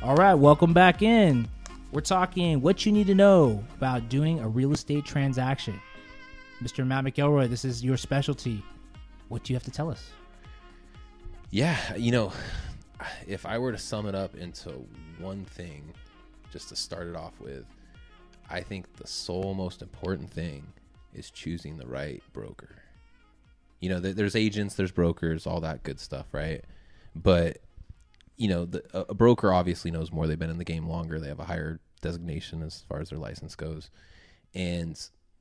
All right, welcome back in. We're talking what you need to know about doing a real estate transaction. Mr. Matt McElroy, this is your specialty. What do you have to tell us? Yeah, if I were to sum it up into one thing, just to start it off with, I think the sole most important thing is choosing the right broker. There's agents, there's brokers, all that good stuff, right? But, a broker obviously knows more. They've been in the game longer. They have a higher designation as far as their license goes. And,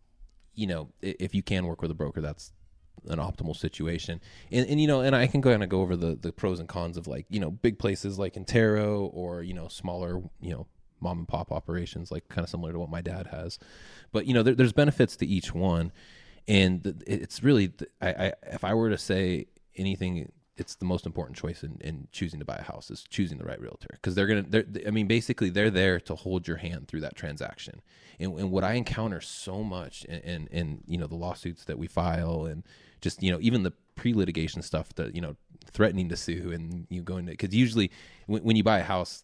if you can work with a broker, that's an optimal situation. And I can kind of go over the pros and cons of big places like Intero or, smaller, mom and pop operations, like kind of similar to what my dad has. But, there's benefits to each one. And it's really, if I were to say anything, it's the most important choice in choosing to buy a house is choosing the right realtor. Because basically they're there to hold your hand through that transaction. And what I encounter so much in the lawsuits that we file and just, even the pre-litigation stuff that, threatening to sue and you go into, because usually when you buy a house,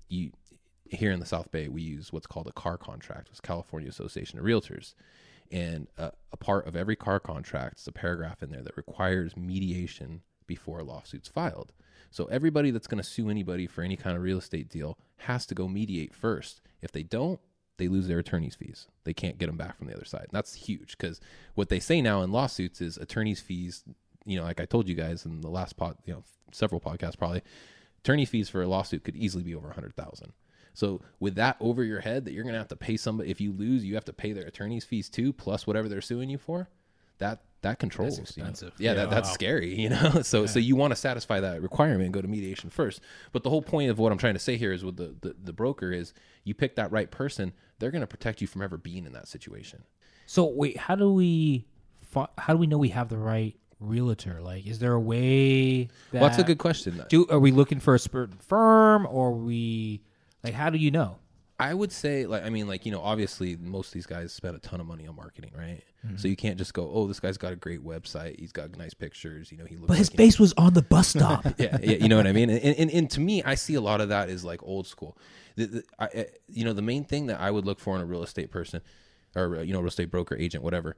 here in the South Bay, we use what's called a CAR contract. It's California Association of Realtors. And a part of every CAR contract is a paragraph in there that requires mediation before a lawsuit's filed. So everybody that's going to sue anybody for any kind of real estate deal has to go mediate first. If they don't, they lose their attorney's fees. They can't get them back from the other side. And that's huge because what they say now in lawsuits is attorney's fees, like I told you guys in the last several podcasts probably, attorney fees for a lawsuit could easily be over $100,000. So with that over your head that you're going to have to pay somebody, if you lose, you have to pay their attorney's fees too, plus whatever they're suing you for. That controls. That's expensive. That's scary, So you want to satisfy that requirement and go to mediation first. But the whole point of what I'm trying to say here is with the broker is you pick that right person, they're going to protect you from ever being in that situation. So wait, how do we know we have the right realtor? Like, is there a way that... Well, that's a good question. Are we looking for a certain firm or how do you know? I would say, obviously most of these guys spend a ton of money on marketing, right? Mm-hmm. So you can't just go, oh, this guy's got a great website. He's got nice pictures. He looks. But his face was on the bus stop. Yeah, you know what I mean? And to me, I see a lot of that is like old school. The main thing that I would look for in a real estate person or, real estate broker, agent, whatever,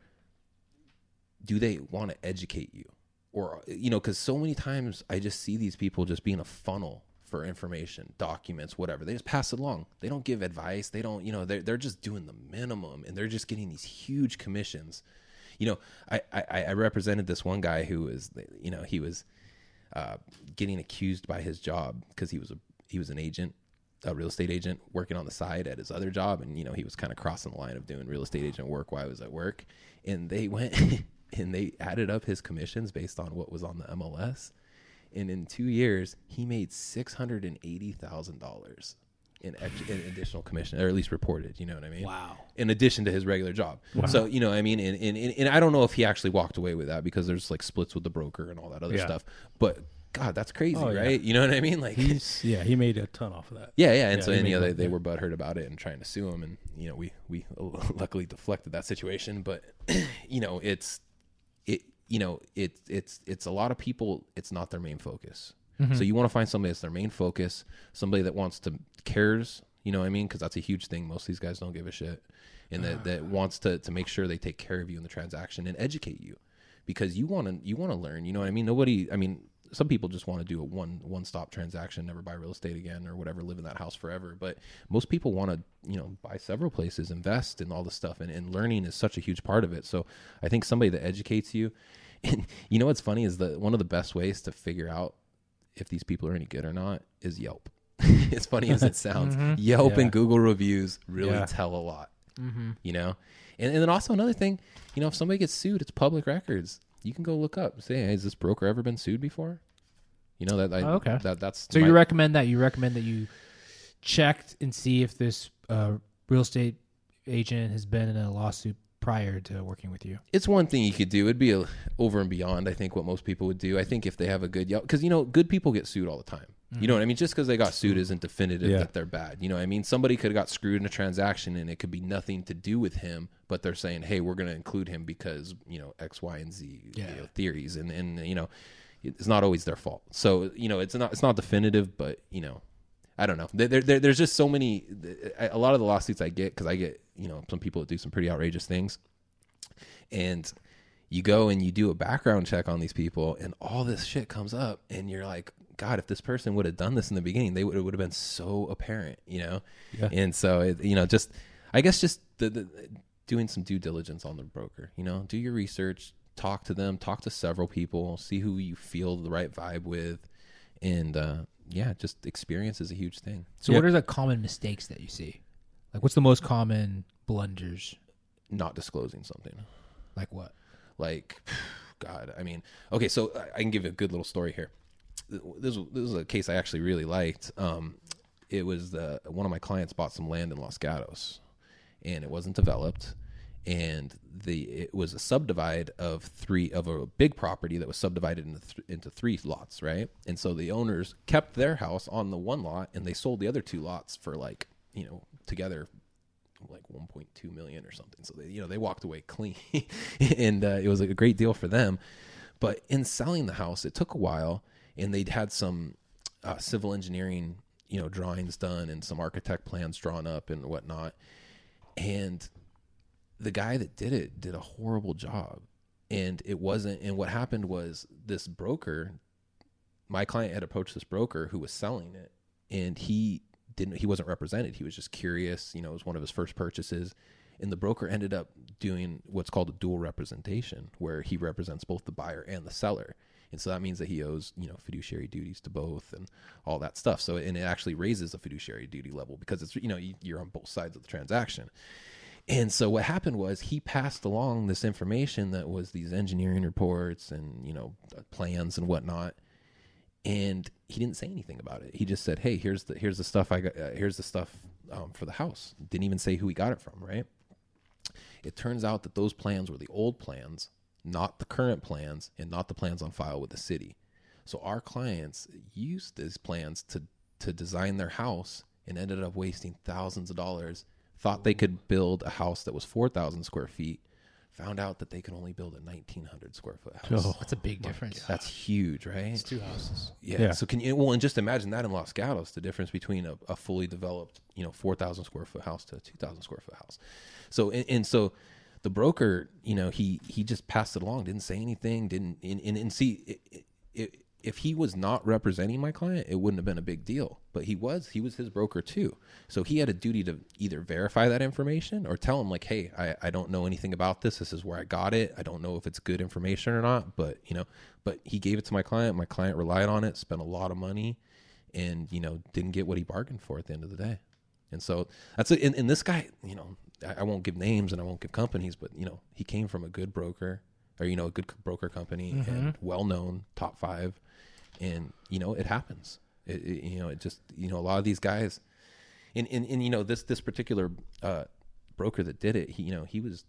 do they want to educate you? Or, because so many times I just see these people just being a funnel for information, documents, whatever. They just pass it along. They don't give advice. They don't, they're just doing the minimum and they're just getting these huge commissions. I represented this one guy who was, he was getting accused by his job because he was an agent, a real estate agent working on the side at his other job. And, he was kind of crossing the line of doing real estate agent work while I was at work. And they went and they added up his commissions based on what was on the MLS. And in 2 years, he made $680,000 in additional commission, or at least reported. You know what I mean? Wow! In addition to his regular job. Wow. So and I don't know if he actually walked away with that because there's like splits with the broker and all that other stuff. But God, that's crazy, right? You know what I mean? Like, he made a ton off of that. Yeah. And so they were butthurt about it and trying to sue him, and we luckily deflected that situation. But it's a lot of people, it's not their main focus. Mm-hmm. So you want to find somebody that's their main focus, somebody that cares, you know what I mean? Because that's a huge thing. Most of these guys don't give a shit. And that wants to make sure they take care of you in the transaction and educate you. Because you want to learn, you know what I mean? Some people just want to do a one-stop transaction, never buy real estate again or whatever, live in that house forever. But most people want to, buy several places, invest in all this stuff. And learning is such a huge part of it. So I think somebody that educates you. And what's funny is that one of the best ways to figure out if these people are any good or not is Yelp. As funny as it sounds, mm-hmm. Yelp and Google reviews really tell a lot, mm-hmm. And then also another thing, if somebody gets sued, it's public records. You can go look up, say, hey, has this broker ever been sued before? Okay. That's so you recommend that you checked and see if this real estate agent has been in a lawsuit prior to working with you. It's one thing you could do. It'd be over and beyond, I think, what most people would do. I think if they have a good Yelp, because, good people get sued all the time. Mm-hmm. You know what I mean? Just because they got sued isn't definitive that they're bad. You know what I mean? Somebody could have got screwed in a transaction and it could be nothing to do with him, but they're saying, hey, we're going to include him because, X, Y, and Z theories. And it's not always their fault. So, it's not definitive, but, I don't know. There's just so many. A lot of the lawsuits I get, because I get, some people that do some pretty outrageous things, and you go and you do a background check on these people, and all this shit comes up, and you're like, God, if this person would have done this in the beginning, it would have been so apparent, Yeah. And so, just the doing some due diligence on the broker, do your research, talk to them, talk to several people, see who you feel the right vibe with, and just experience is a huge thing. So what are the common mistakes that you see? Like, what's the most common blunders? Not disclosing something. Like what? Like, God, I mean, okay, so I can give you a good little story here. This was a case I actually really liked. It was one of my clients bought some land in Los Gatos, and it wasn't developed, and it was a subdivide of a big property that was subdivided into 3 lots, right? And so the owners kept their house on the one lot, and they sold the other 2 lots for together like 1.2 million or something. So they walked away clean, and it was a great deal for them. But in selling the house, it took a while, and they'd had some civil engineering, drawings done and some architect plans drawn up and whatnot. And the guy that did it did a horrible job. And it wasn't, and what happened was this broker, my client had approached this broker who was selling it, and he wasn't represented. He was just curious, it was one of his first purchases. And the broker ended up doing what's called a dual representation, where he represents both the buyer and the seller. And so that means that he owes, fiduciary duties to both and all that stuff. So, and it actually raises the fiduciary duty level because it's, you're on both sides of the transaction. And so what happened was he passed along this information that was these engineering reports and, plans and whatnot. And he didn't say anything about it. He just said, "Hey, here's the stuff I got. Here's the stuff for the house." Didn't even say who he got it from, right? It turns out that those plans were the old plans, not the current plans, and not the plans on file with the city. So our clients used these plans to design their house and ended up wasting thousands of dollars. Thought they could build a house that was 4,000 square feet. Found out that they could only build a 1,900 square foot house. Oh, that's a big difference. That's huge, right? It's 2 houses. Yeah. So and just imagine that in Los Gatos, the difference between a fully developed, 4,000 square foot house to a 2,000 square foot house. So, and so the broker, he just passed it along, didn't say anything, if he was not representing my client, it wouldn't have been a big deal, but he was his broker too. So he had a duty to either verify that information or tell him like, "Hey, I don't know anything about this. This is where I got it. I don't know if it's good information or not, but he gave it to my client. My client relied on it, spent a lot of money, and, didn't get what he bargained for at the end of the day." And so that's it. And this guy, I won't give names and I won't give companies, but, he came from a good broker or, a good broker company and well-known, top 5. And, it happens. It just, a lot of these guys and this particular broker that did it, he was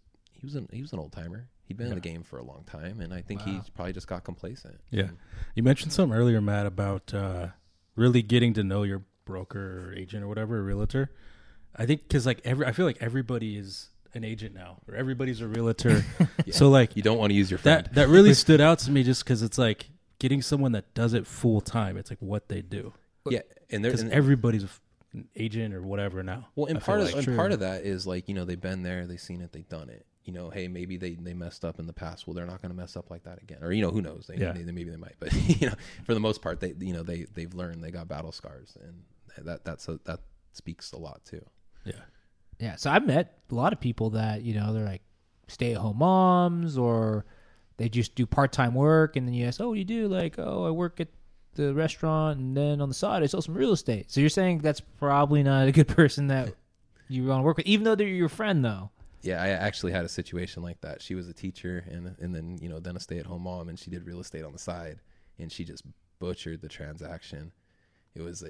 an old timer. He'd been in the game for a long time. And I think he probably just got complacent. Yeah. You mentioned something earlier, Matt, about really getting to know your broker or agent or whatever, a realtor. I think because I feel like everybody is an agent now, or everybody's a realtor. Yeah. So like you don't want to use your friend. That really stood out to me just because it's like getting someone that does it full time. It's like what they do. Yeah, and because everybody's an agent or whatever now. Well, and part of that is like they've been there, they've seen it, they've done it. Hey, maybe they messed up in the past. Well, they're not going to mess up like that again. Or who knows? Maybe they might. But for the most part, they've learned. They got battle scars, and that speaks a lot too. Yeah. Yeah. So I've met a lot of people that they're like stay-at-home moms, or they just do part-time work, and then you ask, "Oh, what do you do?" Like, "Oh, I work at the restaurant, and then on the side I sell some real estate." So you're saying that's probably not a good person that you want to work with, even though they're your friend, though. Yeah, I actually had a situation like that. She was a teacher and then then a stay-at-home mom, and she did real estate on the side, and she just butchered the transaction. It was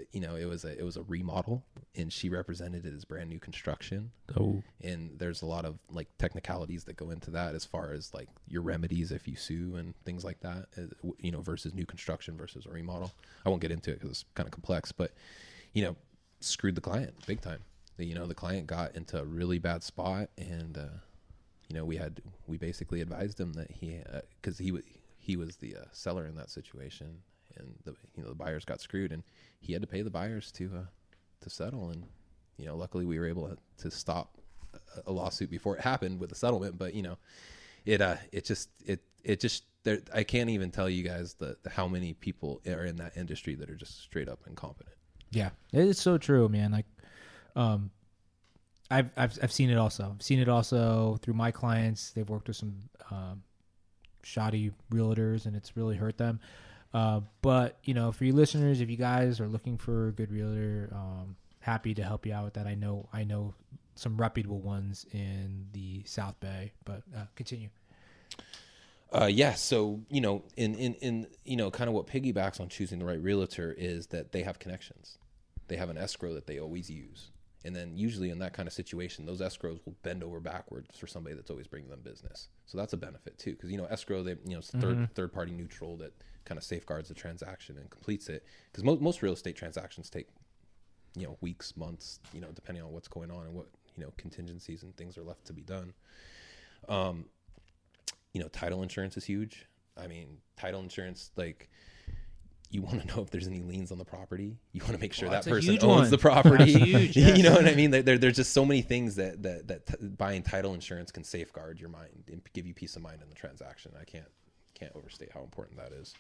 a remodel, and she represented it as brand new construction. Oh, and there's a lot of like technicalities that go into that as far as like your remedies if you sue and things like that. Versus new construction versus a remodel. I won't get into it because it's kind of complex, but screwed the client big time. The client got into a really bad spot, and we basically advised him that because he was the seller in that situation, and the buyers got screwed, and he had to pay the buyers to to settle. And, you know, luckily we were able to stop a lawsuit before it happened with the settlement. But, you know, it just there, I can't even tell you guys the how many people are in that industry that are just straight up incompetent. Yeah, it's so true, man. Like, I've seen it also. I've seen it also through my clients. They've worked with some shoddy realtors, and it's really hurt them. But you know, for you listeners, if you guys are looking for a good realtor, happy to help you out with that. I know some reputable ones in the South Bay. But continue. Yeah. So, you know, in you know, kind of what piggybacks on choosing the right realtor is that they have connections. They have an escrow that they always use. And then usually in that kind of situation, those escrows will bend over backwards for somebody that's always bringing them business. So that's a benefit too. Cause you know, escrow, it's third party neutral that kind of safeguards the transaction and completes it. Cause most real estate transactions take, you know, weeks, months, you know, depending on what's going on and what, you know, contingencies and things are left to be done. You know, title insurance is huge. I mean, title insurance, like, you want to know if there's any liens on the property. You want to make sure that person owns the property. Huge, yes. You know what I mean? There's just so many things that buying title insurance can safeguard your mind and give you peace of mind in the transaction. I can't overstate how important that is.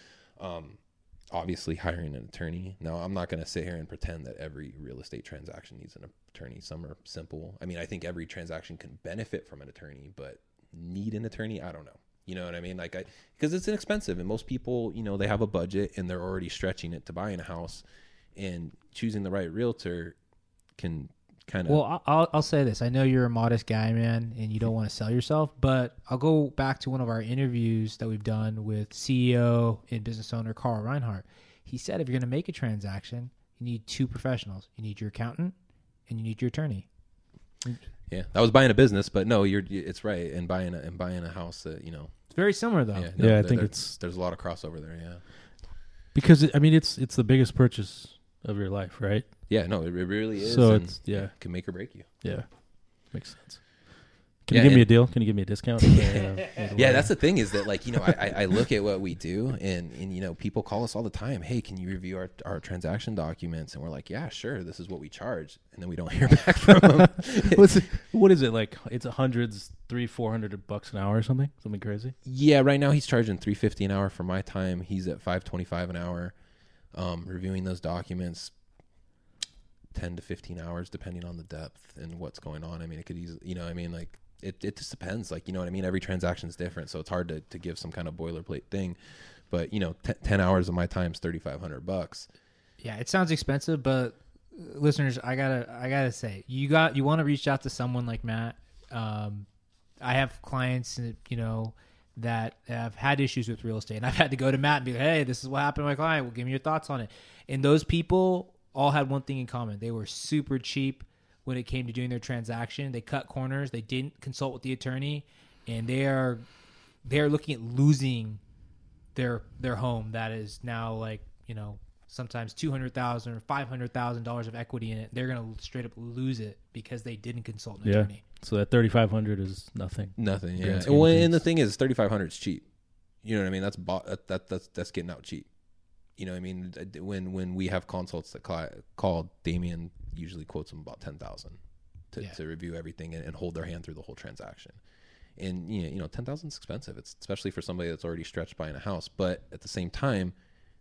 Obviously, hiring an attorney. Now, I'm not going to sit here and pretend that every real estate transaction needs an attorney. Some are simple. I mean, I think every transaction can benefit from an attorney, but need an attorney? I don't know. You know what I mean? Like, because it's inexpensive, and most people, you know, they have a budget and they're already stretching it to buying a house, and choosing the right realtor can kind of. Well, I'll say this. I know you're a modest guy, man, and you don't want to sell yourself, but I'll go back to one of our interviews that we've done with CEO and business owner Carl Reinhardt. He said if you're going to make a transaction, you need two professionals. You need your accountant and you need your attorney. Yeah, I was buying a business, but no, it's right. And buying a house that, you know, it's very similar though. Yeah, I think there's a lot of crossover there. Yeah, because I mean, it's the biggest purchase of your life, right? Yeah, no, it really is. So and it can make or break you. Yeah, makes sense. Can you give me a deal? Can you give me a discount? Yeah, that's the thing is that, like, you know, I look at what we do, and you know, people call us all the time. Hey, can you review our transaction documents? And we're like, yeah, sure. This is what we charge, and then we don't hear back from them. What is it like? It's $300-$400 an hour or something crazy. Yeah, right now he's charging $350 an hour for my time. He's at $525 an hour, reviewing those documents. 10 to 15 hours, depending on the depth and what's going on. I mean, it could easily, you know, I mean, like, it just depends. Like, you know what I mean? Every transaction is different, so it's hard to give some kind of boilerplate thing. But, you know, 10 hours of my time is $3,500. Yeah, it sounds expensive, but listeners, I gotta say, you want to reach out to someone like Matt. I have clients, you know, that have had issues with real estate, and I've had to go to Matt and be like, hey, this is what happened to my client. Well, give me your thoughts on it. And those people all had one thing in common. They were super cheap when it came to doing their transaction. They cut corners. They didn't consult with the attorney, and they are looking at losing their home that is now, like, you know, sometimes $200,000 or $500,000 of equity in it. They're going to straight up lose it because they didn't consult an attorney. So that $3,500 is nothing. Nothing. Yeah. And the thing is, $3,500 is cheap. You know what I mean? That's getting out cheap. You know what I mean? When we have consults that call, Damien usually quotes them about $10,000 to review everything and hold their hand through the whole transaction. And, you know, $10,000 is expensive. It's especially for somebody that's already stretched buying a house. But at the same time,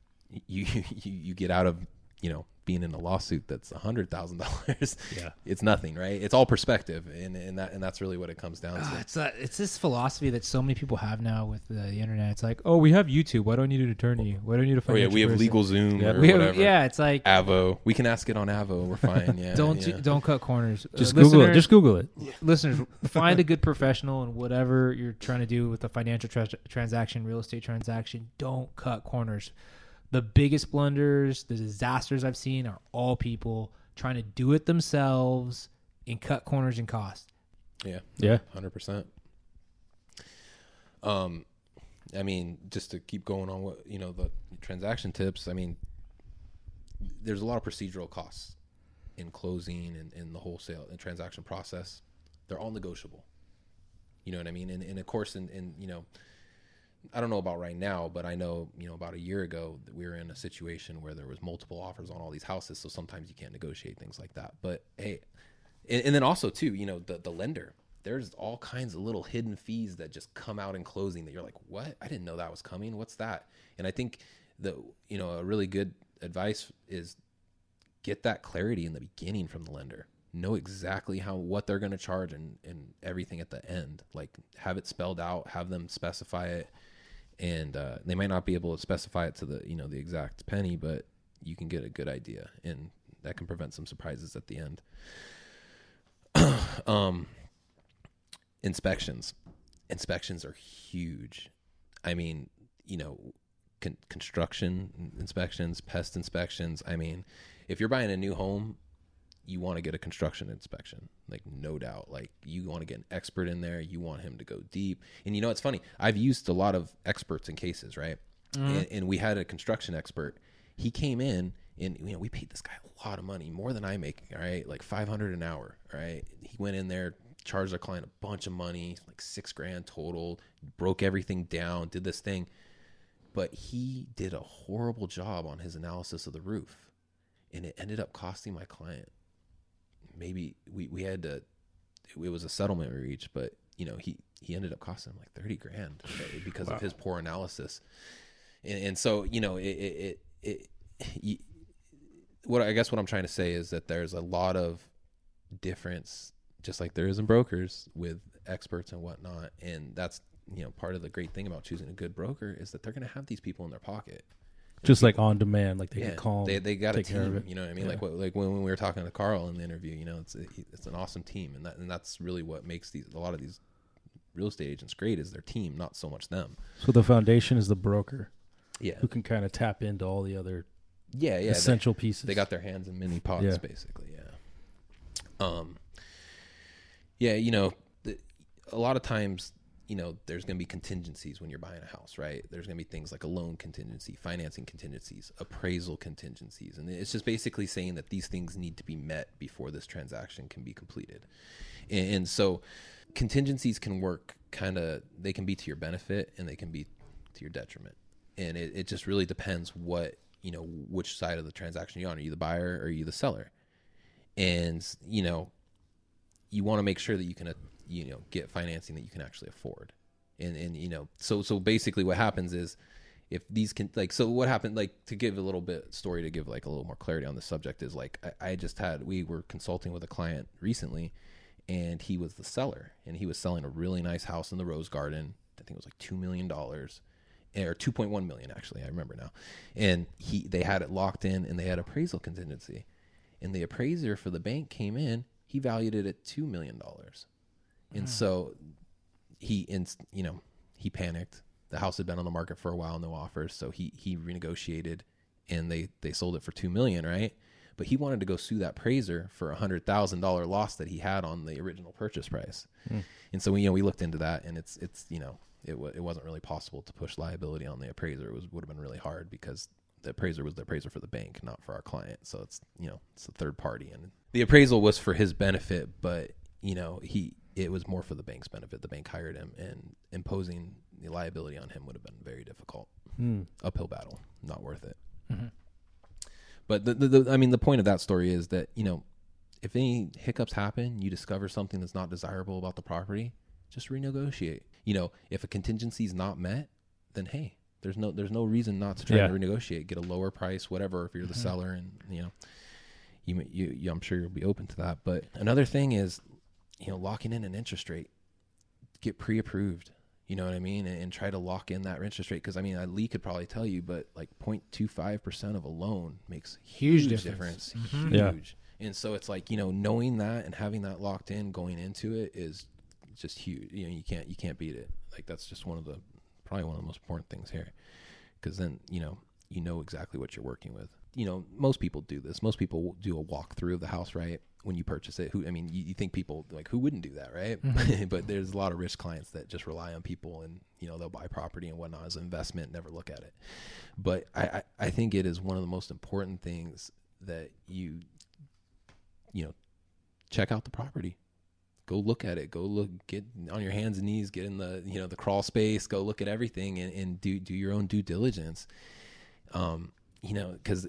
you get out of, you know, being in a lawsuit that's $100,000. Yeah, it's nothing, right? It's all perspective, and that's really what it comes down to. It's this philosophy that so many people have now with the internet. It's like, oh, we have YouTube. Why do I need an attorney? Why do I need a financial we have person? LegalZoom or whatever. Yeah, it's like Avo. We can ask it on Avo. We're fine. Yeah. Don't cut corners. Just Google it. Just Google it. Listeners, find a good professional in whatever you're trying to do with a financial transaction, real estate transaction. Don't cut corners. The biggest blunders, the disasters I've seen are all people trying to do it themselves and cut corners and cost. Yeah. 100%. I mean, just to keep going on what, you know, the transaction tips, I mean, there's a lot of procedural costs in closing and in the wholesale and transaction process. They're all negotiable. You know what I mean? And of course, in you know, I don't know about right now, but I know, about a year ago that we were in a situation where there was multiple offers on all these houses. So sometimes you can't negotiate things like that. But hey, and then also too, the lender, there's all kinds of little hidden fees that just come out in closing that you're like, what? I didn't know that was coming. What's that? And I think a really good advice is get that clarity in the beginning from the lender. Know exactly what they're going to charge and everything at the end. Like, have it spelled out, have them specify it. And they might not be able to specify it to the exact penny, but you can get a good idea, and that can prevent some surprises at the end. Inspections are huge. I mean, construction inspections, pest inspections. I mean, if you're buying a new home, you want to get a construction inspection, like, no doubt. Like, you want to get an expert in there. You want him to go deep. And it's funny. I've used a lot of experts in cases, right? And we had a construction expert. He came in, and we paid this guy a lot of money, more than I make. All right, like $500 an hour. All right, he went in there, charged our client a bunch of money, like $6,000 total. Broke everything down, did this thing, but he did a horrible job on his analysis of the roof, and it ended up costing my client. Maybe we had to, it was a settlement we reached, but he ended up costing him like $30,000 because of his poor analysis. And so, what I'm trying to say is that there's a lot of difference, just like there is in brokers, with experts and whatnot. And that's, part of the great thing about choosing a good broker is that they're going to have these people in their pocket. Just like on demand, like they can call. They got a team. You know what I mean? Yeah. Like when we were talking to Carl in the interview, it's an awesome team, and that's really what makes a lot of these real estate agents great, is their team, not so much them. So the foundation is the broker. Yeah. Who can kind of tap into all the other essential pieces. They got their hands in many pots, basically. Yeah. A lot of times, there's going to be contingencies when you're buying a house, right? There's going to be things like a loan contingency, financing contingencies, appraisal contingencies. And it's just basically saying that these things need to be met before this transaction can be completed. And so contingencies can work they can be to your benefit, and they can be to your detriment. And it just really depends which side of the transaction you're on. Are you the buyer or are you the seller? And, you want to make sure that you can, get financing that you can actually afford. And so basically what happens is, if these can, so what happened, to give a little bit story, to give a little more clarity on the subject, is we were consulting with a client recently, and he was the seller, and he was selling a really nice house in the Rose Garden. I think it was like $2 million, or $2.1 million, actually. I remember now. And they had it locked in, and they had appraisal contingency, and the appraiser for the bank came in. He valued it at $2 million. And so he panicked. The house had been on the market for a while, no offers. So he renegotiated, and they sold it for $2 million, right? But he wanted to go sue that appraiser for $100,000 loss that he had on the original purchase price. And so we looked into that, and it wasn't really possible to push liability on the appraiser. It would have been really hard, because the appraiser was the appraiser for the bank, not for our client. So it's a third party, and the appraisal was for his benefit, but it was more for the bank's benefit. The bank hired him, and imposing the liability on him would have been very difficult. Uphill battle, not worth it. Mm-hmm. But the point of that story is that, if any hiccups happen, you discover something that's not desirable about the property, just renegotiate. If a contingency is not met, then hey, there's no reason not to try to renegotiate, get a lower price, whatever, if you're the seller, and you I'm sure you'll be open to that. But another thing is, locking in an interest rate. Get pre-approved. You know what I mean? And try to lock in that interest rate. Because, Lee could probably tell you, but 0.25% of a loan makes huge difference. Mm-hmm. Huge. Yeah. And so it's knowing that and having that locked in going into it is just huge. You can't beat it. That's just probably one of the most important things here. Because then, you know exactly what you're working with. Most people do this. Most people do a walkthrough of the house, right? When you purchase it, you think people, who wouldn't do that, right? Mm-hmm. But there's a lot of rich clients that just rely on people, and, they'll buy property and whatnot as an investment, never look at it. But I think it is one of the most important things that you check out the property. go look at it. Get on your hands and knees, get in the, you know, the crawl space, go look at everything and do your own due diligence. You know, because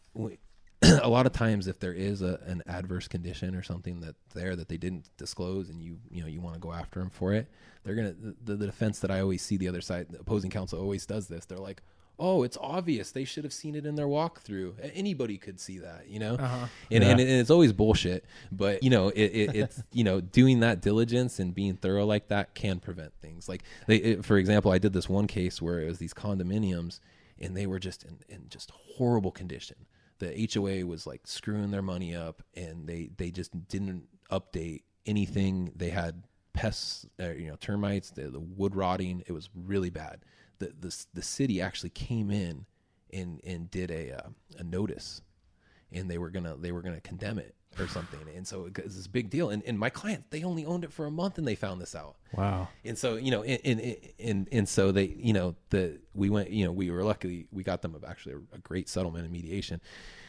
a lot of times if there is an adverse condition or something that they didn't disclose and you want to go after them for it, they're going to, the defense that I always see, the other side, the opposing counsel always does this. They're like, oh, it's obvious. They should have seen it in their walkthrough. Anybody could see that, you know? And it's always bullshit. But, you know, it's, you know, doing that diligence and being thorough like that can prevent things. Like, for example, I did this one case where it was these condominiums and they were just in just horrible condition. The HOA was like screwing their money up and they just didn't update anything. They had pests, you know, termites, the wood rotting. It was really bad. The city actually came in and did a notice, and they were gonna condemn it or something. And so it's this big deal. And my client, they only owned it for a month and they found this out. Wow. And so, you know, and so they, you know, we went, you know, we were lucky, we got them actually a great settlement and mediation.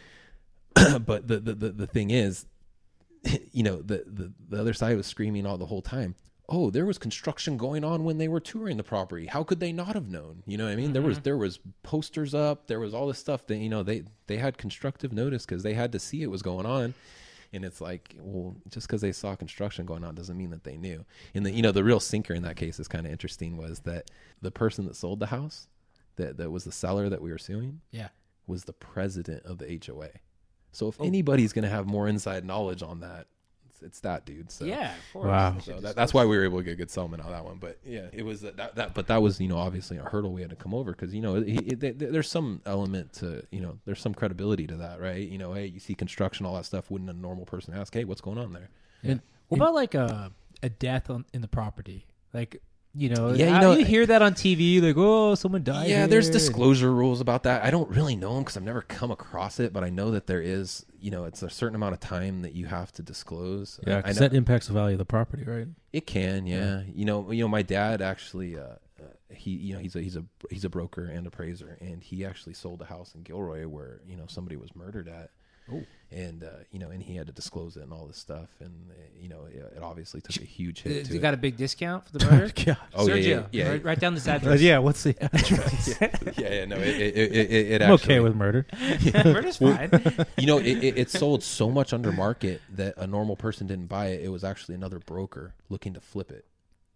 But the thing is, you know, the other side was screaming all the whole time, oh, there was construction going on when they were touring the property. How could they not have known? You know what I mean? Mm-hmm. There was posters up. There was all this stuff that, you know, they had constructive notice because they had to see it was going on. And it's like, well, just because they saw construction going on doesn't mean that they knew. And the, you know, the real sinker in that case is kind of interesting was that the person that sold the house, that was the seller that we were suing, was the president of the HOA. So if anybody's going to have more inside knowledge on that, it's that dude. So yeah, of course. Wow. So that's why we were able to get a good settlement on that one. But yeah, it was but that was, you know, obviously a hurdle we had to come over because, you know, there's some element to, you know, there's some credibility to that, right? You know, hey, you see construction, all that stuff. Wouldn't a normal person ask, hey, what's going on there? Yeah. What about like a death in the property? Like, you know, yeah, you know, you hear that on TV, like, oh, someone died. Yeah, here. there's disclosure rules about that. I don't really know them because I've never come across it, but I know that there is, you know, it's a certain amount of time that you have to disclose. Yeah, because that impacts the value of the property, right? It can, yeah. You know, my dad actually, he's a broker and appraiser, and he actually sold a house in Gilroy where, you know, somebody was murdered at. Oh. And, you know, and he had to disclose it and all this stuff. And, you know, it obviously took a huge hit to it. You got a big discount for the murder? Yeah. Oh, Sergio, yeah. Write down this address. Yeah, what's the address? yeah, no, it I'm actually. okay with murder. Murder's fine. You know, it sold so much under market that a normal person didn't buy it. It was actually another broker looking to flip it.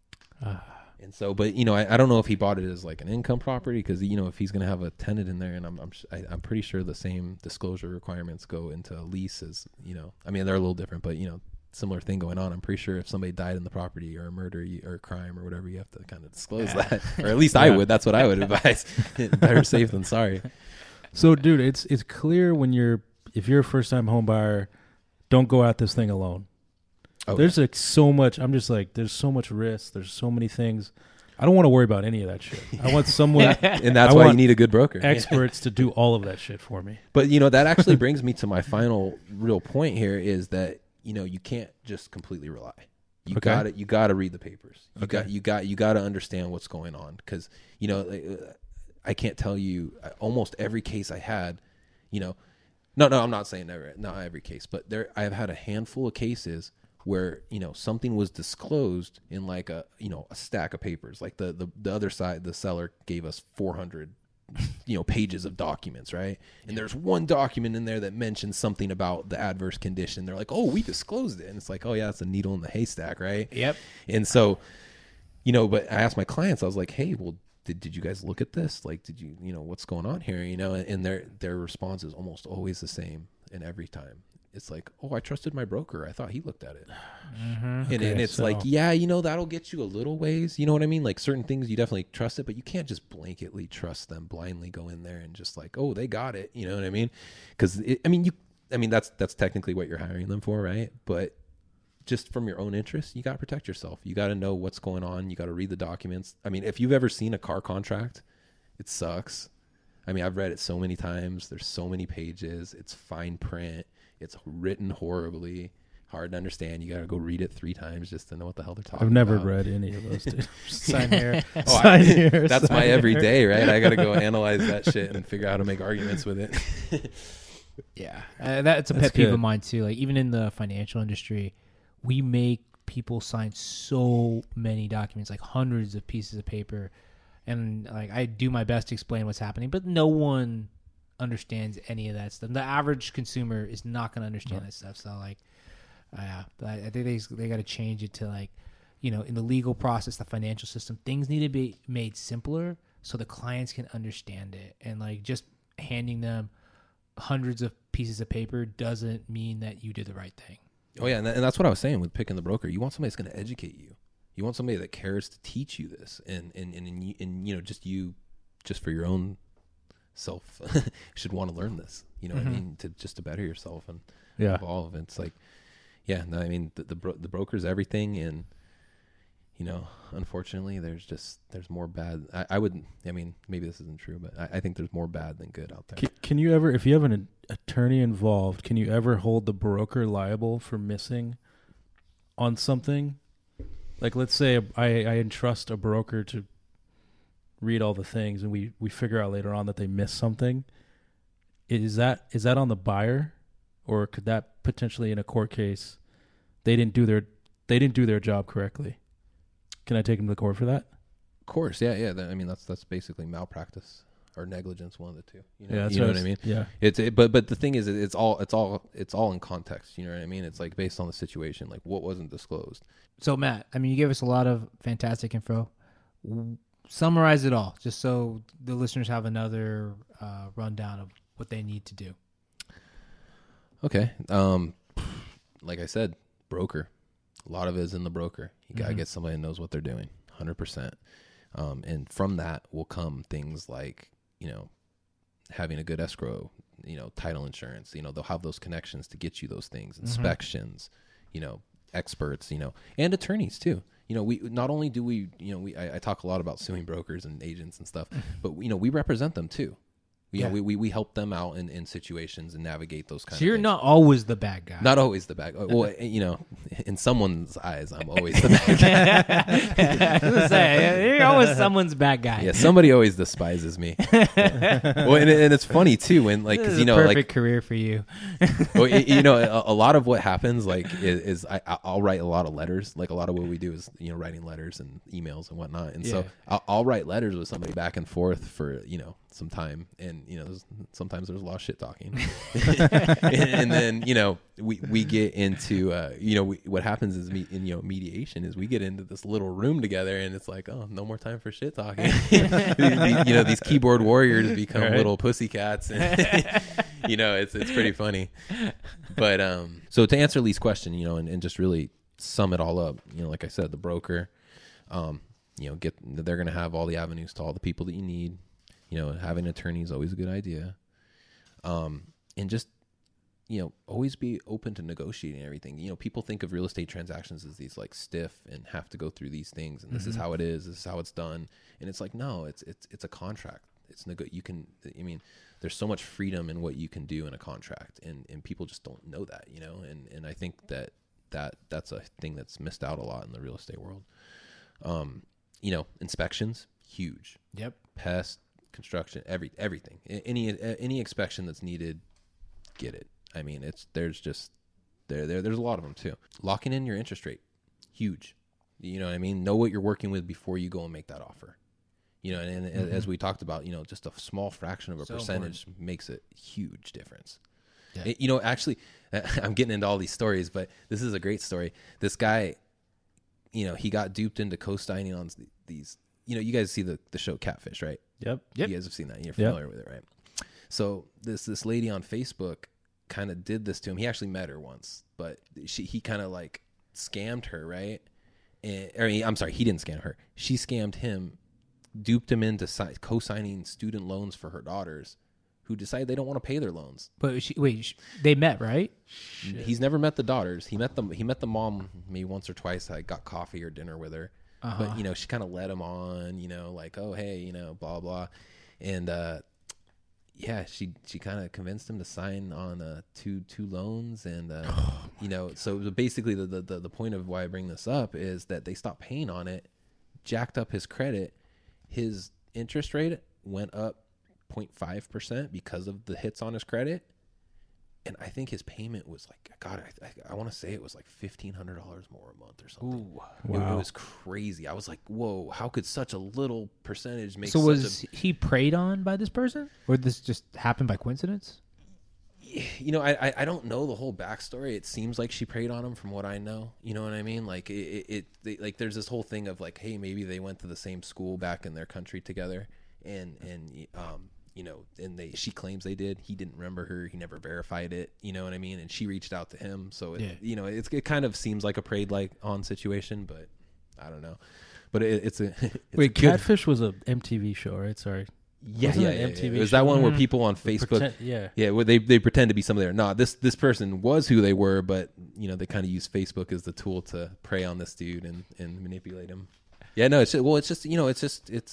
And so, but, you know, I don't know if he bought it as like an income property because, you know, if he's going to have a tenant in there, and I'm pretty sure the same disclosure requirements go into a lease as, you know, I mean, they're a little different, but, you know, similar thing going on. I'm pretty sure if somebody died in the property or a murder or a crime or whatever, you have to kind of disclose that, or at least I would. That's what I would advise. Better safe than sorry. So, dude, it's clear if you're a first time home buyer, don't go at this thing alone. Oh, there's like so much. I'm just like, there's so much risk. There's so many things. I don't want to worry about any of that shit. I want someone, and that's why you need a good broker, experts to do all of that shit for me. But, you know, that actually brings me to my final real point here is that, you know, you can't just completely rely. You got to read the papers. You got to understand what's going on because, you know, I can't tell you almost every case I had, you know, no, I'm not saying not every case, but I've had a handful of cases where, you know, something was disclosed in like a stack of papers. Like the other side, the seller gave us 400, you know, pages of documents, right? And there's one document in there that mentions something about the adverse condition. They're like, oh, we disclosed it. And it's like, oh yeah, it's a needle in the haystack, right? Yep. And so, you know, but I asked my clients, I was like, hey, well, did you guys look at this? Like, did you know, what's going on here? You know, and their response is almost always the same in every time. It's like, oh, I trusted my broker. I thought he looked at it. Mm-hmm. And it's like, yeah, you know, that'll get you a little ways. You know what I mean? Like certain things you definitely trust it, but you can't just blanketly trust them, blindly go in there and just like, oh, they got it. You know what I mean? Because that's technically what you're hiring them for, right? But just from your own interest, you got to protect yourself. You got to know what's going on. You got to read the documents. I mean, if you've ever seen a car contract, it sucks. I mean, I've read it so many times. There's so many pages. It's fine print. It's written horribly, hard to understand. You got to go read it 3 times just to know what the hell they're talking about. I've never read any of those. Sign here. Sign here. That's my everyday, right? I got to go analyze that shit and figure out how to make arguments with it. Yeah. That's a pet peeve of mine too. Like even in the financial industry, we make people sign so many documents, like hundreds of pieces of paper, and like I do my best to explain what's happening, but no one understands any of that stuff. The average consumer is not going to understand that stuff. So like, I think they got to change it to like, you know, in the legal process, the financial system, things need to be made simpler so the clients can understand it. And like just handing them hundreds of pieces of paper doesn't mean that you did the right thing. Oh yeah, and that's what I was saying with picking the broker. You want somebody that's going to educate you. You want somebody that cares to teach you this, and you know, just for your own self, should want to learn this. You know what I mean? To better yourself and evolve. And it's like, yeah, no, I mean the broker's everything, and you know, unfortunately, there's more bad. I mean, maybe this isn't true, but I think there's more bad than good out there. Can you ever, if you have an attorney involved, can you ever hold the broker liable for missing on something? Like, let's say I entrust a broker to read all the things, and we figure out later on that they missed something. Is that on the buyer, or could that potentially in a court case, they didn't do their job correctly? Can I take them to court for that? Of course, yeah. I mean, that's basically malpractice or negligence, one of the two. You know, Yeah, you know what I mean? Yeah. But the thing is, it's all in context. You know what I mean? It's like based on the situation, like what wasn't disclosed. So Matt, I mean, you gave us a lot of fantastic info. Summarize it all, just so the listeners have another rundown of what they need to do. Okay. Like I said, broker. A lot of it is in the broker. You got to get somebody that knows what they're doing, 100%. And from that will come things like, you know, having a good escrow, you know, title insurance. You know, they'll have those connections to get you those things, inspections, you know, experts, you know, and attorneys too. You know, we not only do we, you know, I talk a lot about suing brokers and agents and stuff, but you know, we represent them too. You know, we help them out in situations and navigate those kinds of things. So you're not always the bad guy. Not always the bad guy. Well, you know, in someone's eyes, I'm always the bad guy. I was gonna say, you're always someone's bad guy. Yeah, somebody always despises me. Yeah. Well, and it's funny too when like, because you know, perfect like career for you. well, you know, a lot of what happens like is I'll write a lot of letters. Like a lot of what we do is, you know, writing letters and emails and whatnot. And so I'll write letters with somebody back and forth for, you know, some time, and you know, sometimes there's a lot of shit talking, and then you know we get into you know what happens is mediation is we get into this little room together, and it's like, oh, no more time for shit talking. You know, these keyboard warriors become little pussycats, and you know, it's pretty funny. But so to answer Lee's question, you know, and just really sum it all up, you know, like I said, the broker, you know, they're gonna have all the avenues to all the people that you need. You know, having an attorney is always a good idea. And just, you know, always be open to negotiating everything. You know, people think of real estate transactions as these like stiff and have to go through these things. And this is how it is. This is how it's done. And it's like, no, it's a contract. You can, I mean, there's so much freedom in what you can do in a contract, and people just don't know that, you know? And I think that's a thing that's missed out a lot in the real estate world. You know, inspections, huge. Yep. Pest, construction, everything, any inspection that's needed, get it. I mean, there's a lot of them too. Locking in your interest rate, huge. You know what I mean? Know what you're working with before you go and make that offer. You know, and as we talked about, you know, just a small fraction of a percentage makes a huge difference. Yeah. You know, actually, I'm getting into all these stories, but this is a great story. This guy, you know, he got duped into co-signing on these. You know, you guys see the show Catfish, right? Yep. You guys have seen that. You're familiar with it, right? So this lady on Facebook kind of did this to him. He actually met her once, but he kind of like scammed her, right? I'm sorry, he didn't scam her. She scammed him, duped him into co-signing student loans for her daughters, who decided they don't want to pay their loans. But they met, right? Shit. He's never met the daughters. He met the mom maybe once or twice. I got coffee or dinner with her. But, you know, she kind of led him on, you know, like, oh, hey, you know, blah, blah. And, yeah, she kind of convinced him to sign on two loans. And, you know, so basically the point of why I bring this up is that they stopped paying on it, jacked up his credit. His interest rate went up 0.5% because of the hits on his credit. and I think his payment was like, God, I want to say it was like $1,500 more a month or something. Ooh. It was crazy. I was like, whoa, how could such a little percentage make? So was he preyed on by this person, or this just happened by coincidence? You know, I don't know the whole backstory. It seems like she preyed on him, from what I know. You know what I mean? Like like there's this whole thing of like, hey, maybe they went to the same school back in their country together, and you know, and she claims they did. He didn't remember her. He never verified it. You know what I mean? And she reached out to him. So, you know, it kind of seems like a preyed like on situation, but I don't know. But it's Wait, Catfish was a MTV show, right? Sorry. Yeah. MTV It was show? that one where people on Facebook, where they pretend to be somebody they're not. This person was who they were, but you know, they kind of use Facebook as the tool to prey on this dude and manipulate him. Yeah, no, it's just you know, it's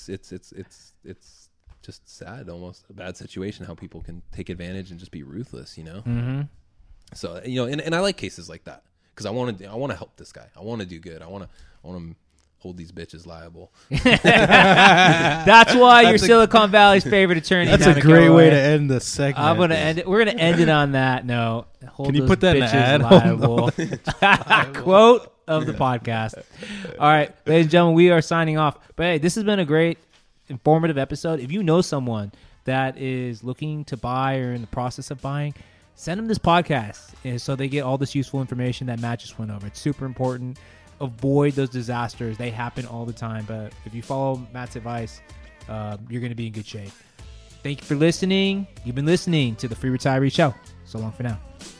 just sad, almost a bad situation, how people can take advantage and just be ruthless, you know? Mm-hmm. So, you know, and I like cases like that because I want to help this guy. I want to do good. I want to hold these bitches liable. That's why you're Silicon Valley's favorite attorney. That's a great way to end the segment. I'm gonna end it. We're gonna end it on that note. Can you put that in the ad? Liable. Quote of the podcast. All right, ladies and gentlemen, we are signing off. But hey, this has been a great, informative episode. If you know someone that is looking to buy or in the process of buying, send them this podcast so they get all this useful information that Matt just went over. It's super important. Avoid those disasters. They happen all the time. But if you follow Matt's advice, you're going to be in good shape. Thank you for listening. You've been listening to the Free Retiree Show. So long for now.